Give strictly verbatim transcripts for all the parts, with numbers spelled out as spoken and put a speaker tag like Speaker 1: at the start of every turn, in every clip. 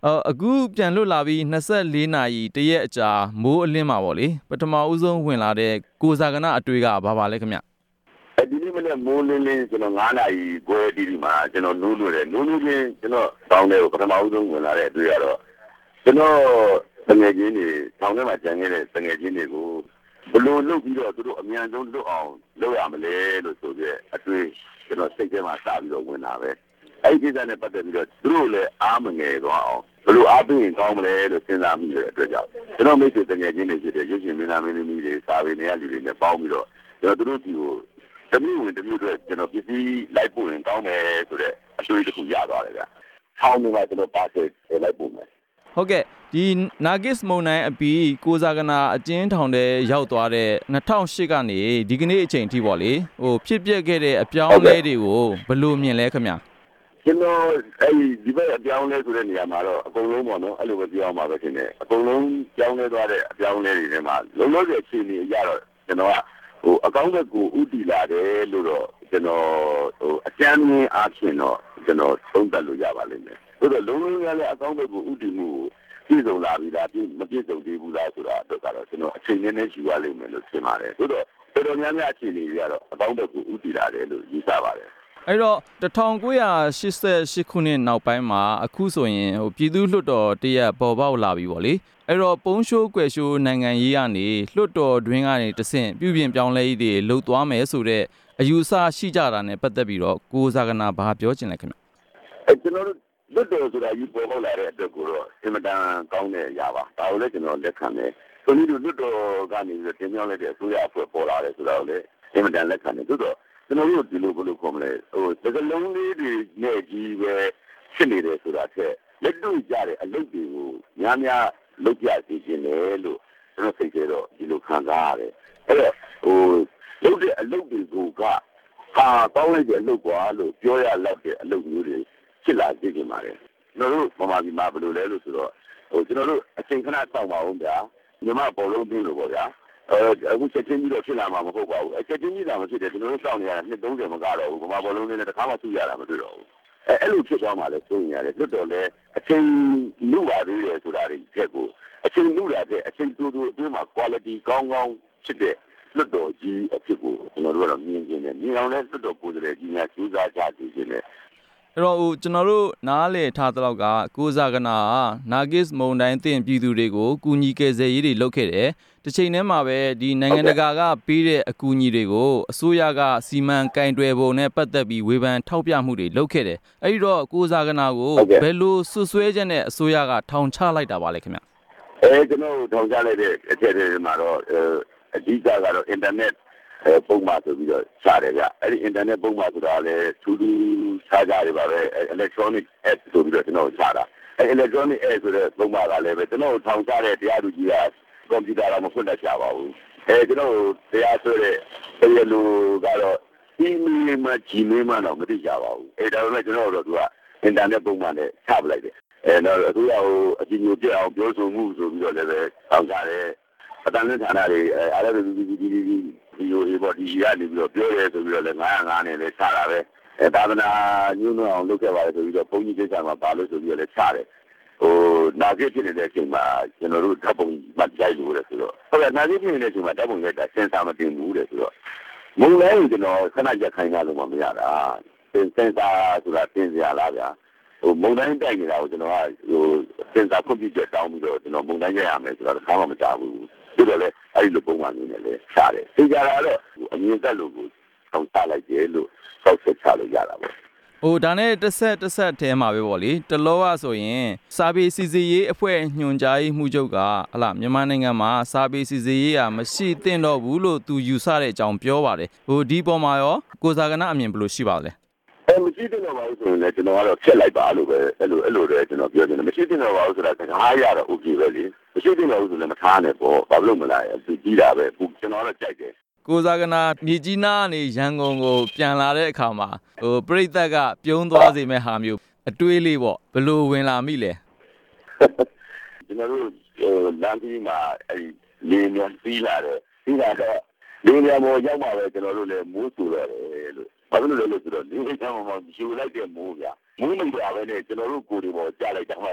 Speaker 1: အခုပြန်လွတ်လာပြီးနှစ်ဆယ့်လေးနာရီတရက်အကြာမိုးအလင်းမှာပေါ့လေပထမဦးဆုံးဝင်လာတဲ့ကိုဇာကနာအတွေ့ကဘာပါလဲခင်ဗျ
Speaker 2: ဒီနေ့မနေ့မိုးလင်းလင်းကျွန်တော်ငါးနာရီခွဲတီးမှာကျွန်တော်နိုးလို့တယ်နိုးလို့ချင်းကျွန်တော်တောင်းတယ်ကိုပထမဦးဆုံးဝင်လာတဲ့အတွေ့ကတော့ကျွန်တော်တငယ်ချင်းတွေတောင်းထဲမှာကြံခဲ့တဲ့တငယ်ချင်းတွေကိုဘလို့လုပ်ပြီးတော့သူတို့အမြန်ဆုံးလွတ်အောင်လုပ်ရမလဲလို့ဆိုပြီးအတွေ့ကျွန်တော်စိတ်ထဲမှာစပြီးတော့ဝင်လာပဲအဲ့ဒီကိစ္စနဲ့ပတ်သက်ပြီးတော့သူတို့လည်းအားမငယ်သွားအောင်ဘလို့အားပေးရင်ကောင်းမလဲလို့စဉ်းစားမိတဲ့အတွက်ကြောင့်ကျွန်တော်မိတ်ဆွေတငယ်ချင်းတွေဖြစ်တဲ့ရုပ်ရှင်မင်းသားမင်းသမီးတွေစာပေတွေကလူတွေနဲ့ပေါင်းပြီးတော့ကျွန်တော်တို့ဒီကိုတမျိုးဝင်တမျိုးတွေကျွန်တော်ပစ္စည်းလိုက်ပို့ရင်ကောင်းတယ်ဆိုတဲ့အတွေ့အကြုံရသွားတယ်ဗျ။ဆောင်းနေမှာကျွန်တော်ပါဆက်လိုက်ပို့မယ်
Speaker 1: ။ဟုတ်ကဲ့ဒီနာဂစ်မုန်တိုင်းအပြီးကိုဇာကနာအကျဉ်းထောင်ထဲရောက်သွားတဲ့နှစ်ထောင်ရှစ်ကနေဒီကနေ့အချိန်ထိပေါ့လေဟိုဖြစ်ပျက်ခဲ့တဲ့အပြောင်းအလဲတွေကိုဘယ်လိုမြင်လဲခင်ဗျာ
Speaker 2: ။ကျွန်တော်အဲဒီဒီဘက်အပြောင်းလဲဆိုတဲ့နေရာမှာတော့အကုန်လုံးပေါ့နော်အဲ့လိုပဲပြောင်းပါပဲရှင်ねအကုန်လုံးပြောင်းလဲသွားတဲ့အပြောင်းလဲတွေထဲမှာလုံးလုံးရဲ့အခြေအနေအရတော့ကျွန်တော်ကဟိုအကောင့်ဘက်ကိုဥတီလာတယ်လို့တော့ကျွန်တော်ဟိုအကျဉ်းရင်းအားဖြင့်တော့ကျွန်တော်သုံးသပ်လို့ရပါလိမ့်မယ်။ဆိုတော့လုံးလုံးရတဲ့အကောင့်ဘက်ကိုဥတီမှုကိုပြည်စုံလာပြီလားပြည်မပြည်စုံသေးဘူးလားဆိုတာတော့ကတော့ကျွန်တော်အချိန်နဲ့နဲ့ရှိရလိမ့်မယ်လို့ထင်ပါတယ်။ဆိုတော့တော်တော်များများအခြေအနေတွေကတော့အကောင့်ဘက်ကိုဥတီလာတယ်လို့ယူဆပါတယ်
Speaker 1: ။အဲ့တော့၁၉၈၈ခုနှစ်နောက်ပိုင်းမှာအခုဆိုရင်ဟိုပြည်သူ့လွှတ်တော်တရက်ပေါ်ပေါက်လာပြီပေါ့လေအဲ့တော့ပုံရှိုးကွယ်ရှိုးနိုင်ငံရေးကနေလွှတ်တော်တွင်းကနေတဆင့်ပြုပြင်ပြောင်းလဲရေးတွေလှုပ်သွားမယ်ဆိုတဲ့အယူဆရှိကြတာနဲ့ပတ်သက်ပြီးတော့ကိုဇာကနာဘာပြောချင်လဲခင်ဗျ
Speaker 2: အဲကျွန်တော်တို့လွှတ်တော်ဆိုတာယူပေါ်ပေါက်လာတဲ့အတွက်ကိုတော့အင်မတန်ကောင်းတဲ့အရာပါဒါကိုလည်းကျွန်တော်လက်ခံတယ်ဆိုပြီးတော့လွှတ်တော်ကနေတင်ပြောင်းလဲတဲ့အစိုးရအဖွဲ့ပေါ်လာတယ်ဆိုတာကိုလည်းအင်မတန်လက်ခံတယ်သို့တော့ကျွန်တော်တို့ဒီလိုဘယ်လိုခေါ်မလဲဟိုစကလုံးလေးတွေနဲ့ကြီးပဲဖြစ်နေတယ်ဆိုတာထက်လက်တွေ့ကြတဲ့အလုပ်တွေကိုများများလုပ်ပြစီခြင်းလေလို့ကျွန်တော်စိတ်ထဲတော့ဒီလိုခံစားရတယ်အဲ့တော့ဟိုလုပ်တဲ့အလုပ်တွေကိုကဟာတောင်းလိုက်တဲ့အလုပ်ကွာလို့ပြောရလောက်တဲ့အလုပ်မျိုးတွေဖြစ်လာကြခြင်းပါတယ်ကျွန်တော်တို့ဗမာပြည်မှာဘယ်လိုလဲလို့ဆိုတော့ဟိုကျွန်တော်တို့အချိန်ခဏစောင့်ပါဦးဗျာညီမဘောလုံးပြီးလို့ပေါ့ဗျာအဲအခုချက်ချင်းကြီးတော့ဖြစ်လာမှာမဟုတ်ပါဘူးအချက်ချင်းကြီးလာမှဖြစ်တယ်ကျွန်တော်တို့စောင့်နေရတာနှစ်သုံးဆယ်မကတော့ဘူးဗမာဘောလုံးလေးနဲ့တစ်ခါမှသူ့ရတာမတွေ့တော့ဘူးအဲအဲ့လိုဖြစ်သွားမှလည်းစိုးရင်ရတယ်လွတ်တော်လဲအချိန်လူပါသေးတယ်ဆိုတာတွေချက်ကိုအချိန်လူလာတဲ့အချိန်တူတူအတွင်းမှာ quality ကောင်းကောင်းဖြစ်တဲ့လွတ်တော်ကြီးအဖြစ်ကိုကျွန်တော်တို့ကတော့မြင်ကျင်တယ်မြင်အောင်လဲလွတ်တော်ကိုယ်စားလှယ်ကြီးများစူးစမ်းကြသိခြင်းနဲ့
Speaker 1: အဲ့တော့ဟိုကျွန်တော်တို့နားလည်ထားတဲ့လောက်ကကိုဇာကနာနာဂစ်မုန်တိုင်းတင်ပြည်သူတွေကိုကူညီကယ်ဆယ်ရေးတွေလုပ်ခဲ့တယ်တစ်ချိန်တည်းမှာပဲဒီနိုင်ငံတကာကပေးတဲ့အကူအညီတွေကိုအစိုးရကစီမံကင်တွယ်ပုံနဲ့ပတ်သက်ပြီးဝေဖန်ထောက်ပြမှုတွေလုပ်ခဲ့တယ်အဲ့ဒီတော့ကိုဇာကနာကိုဘယ်လိုဆွဆွဲချက်နဲ့အစိုးရကထောင်ချလိုက်တာပါလဲခင်ဗျ
Speaker 2: အဲကျွန်တော်ထောင်ချလိုက်တဲ့အချက်တွေမှာတော့အဓိကကတော့ internet ပုံမှန်ဆိုပြီးတော့ရှားတယ်ဗျအဲ့ဒီ internet ပုံမှန်ဆိုတာလည်းထူးထူးခြားခြားတွေပါပဲ electronic app ဆိုပြီးတော့ကျွန်တော်ရှားတာအဲ electronic app ဆိုတဲ့ပုံမှန်ကလည်းပဲကျွန်တော်ထောင်ချတဲ့တရားသူကြီးကကွန်ပျူတာတော့မဖွင့်တတ်ကြပါဘူးအဲကျွန်တော်တရားဆွဲတဲ့တရားလူကတော့ email မှာ gmail မှာတော့မသိကြပါဘူးအဲဒါပေမဲ့ကျွန်တော်တို့က internet ပုံမှန်နဲ့ချပလိုက်တယ်အဲတော့အခုကဟိုအကြည့်ညိုပြအောင်ပြောဆိုမှုဆိုပြီးတော့လည်းပဲထောင်ချတယ်အတန်းနဲ့ဌာနတွေအဲအားလည်းဒီဒီဒီဒီဒီဟိုဒီဘော်ဒီကနေပြီးတော့ပြောရဲဆိုပြီးတော့လည်းငါးငါးနဲ့လည်းချတာပဲအဲသာသနာညွှန်းအောင်လုပ်ခဲ့ပါတယ်ဆိုပြီးတော့ဘုန်းကြီးကိစ္စမှာပါလို့ဆိုပြီးတော့လည်းချတယ်ဟိုနာဂစ်ဖြစ်နေတဲ့အချိန်မှာကျွန်တော်တို့ဓာတ်ပုံမှတ်ကြိုက်လို့လေဆိုတော့ဟုတ်ကဲ့နာဂစ်ဖြစ်နေတဲ့အချိန်မှာဓာတ်ပုံရိုက်တာစင်ဆာမတင်ဘူးလေဆိုတော့မုံလဲကျွန်တော်ခဏရက်ခိုင်းရလို့မရတာစင်စင်ဆာဆိုတာတင်စရာလားဗျာဟိုမုံတိုင်းတိုက်နေတာကိုကျွန်တော်ကဟိုစင်ဆာဖွင့်ပြချက်တောင်းပြီးတော့ကျွန်တော်မုံတိုင်းရရမယ်ဆိုတော့တစ်ခါမှမကြားဘူးဆိုတော့လေအဲ့ဒီလိုပုံမှန်နေနဲ့လေရှားတယ်သိကြတာတော့အမြင်သက်လို့ကိုထောင်ချလိုက်တယ်လို့စောက်ဆက်ချလို့ရတာပေါ့
Speaker 1: ဟိုဒါနဲ့တစ်ဆက်တစ်ဆက်ထဲမှာပဲပေါ့လေတလောကဆိုရင်စာပေစီစီရေးအဖွဲ့ညွှန်ကြားရေးမှူးချုပ်ကဟလာမြန်မာနိုင်ငံမှာစာပေစီစီရေးကမရှိသင့်တော့ဘူးလို့သူယူဆတဲ့အကြောင်းပြောပါတယ်ဟိုဒီပေါ်မှာရောကိုဇာကနာအမြင်ဘယ်လိုရှိပါလဲ
Speaker 2: အဲမရှိသင့်တော့ပါဘူးဆိုရင်လည်းကျွန်တော်ကတော့ဖြတ်လိုက်ပါလို့ပဲအဲ့လိုအဲ့လိုတည်းကျွန်တော်ပြောချင်တယ်မရှိသင့်တော့ပါဘူးဆိုတာကအားရတော့ okay ပဲလေမရှိသင့်တော့ဘူးဆိုလည်းမထားနဲ့ပေါ့ဘာလို့မလားသူကြီးတာပဲကျွန်တော်တော့ကြိုက်တယ်
Speaker 1: ကိုဇာကနာမြေကြီးနားကနေရန်ကုန်ကိုပြန်လာတဲ့အခါမှာဟိုပြိသက်ကပြုံးသွားစေမဲ့ဟာမျိုးအတွေးလေးပေါ့ဘယ်လိုဝင်လာမိလဲ
Speaker 2: ကျွန်တော်တို့လမ်းကြီးမှာအဲ့ဒီလေမြန်ပြီးလာတယ်ပြီးလာတော့လေမြန်ပေါ်ရောက်မှာပဲကျွန်တော်တို့လည်းမိုးဆူရတယ်လို့ဘာလို့လဲလို့ဆိုတော့လေမြန်ပေါ်မှာယူလိုက်တဲ့မိုးဗျာမိုးမိတာပဲနဲ့ကျွန်တော်တို့ကိုယ်တွေပေါ်ကြားလိုက်တာမှ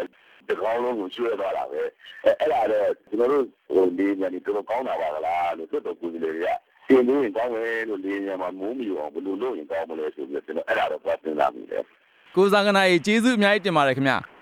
Speaker 2: တကောင်းလုံးကိုရွှဲသွားတာပဲအဲအဲ့ဒါတော့ကျွန်တော်တို့ဟိုလေးညနေတော်ကောင်းတာပါကလားလို့တွတ်တော်ကိုကြီးတွေကတင်လို့ရင်ကောင်းတယ်လို့လေးညမှာမိုးမီအောင်ဘယ်လိုလုပ်ရင်ကောင်းမလဲဆိုပြီးတော့ကျွန်တော်အဲ့ဒါတော့သွားစဉ်းစားမိတယ်
Speaker 1: ကိုဇာကနာကြီးကျေးဇူးအများကြီးတင်ပါတယ်ခင်ဗျာ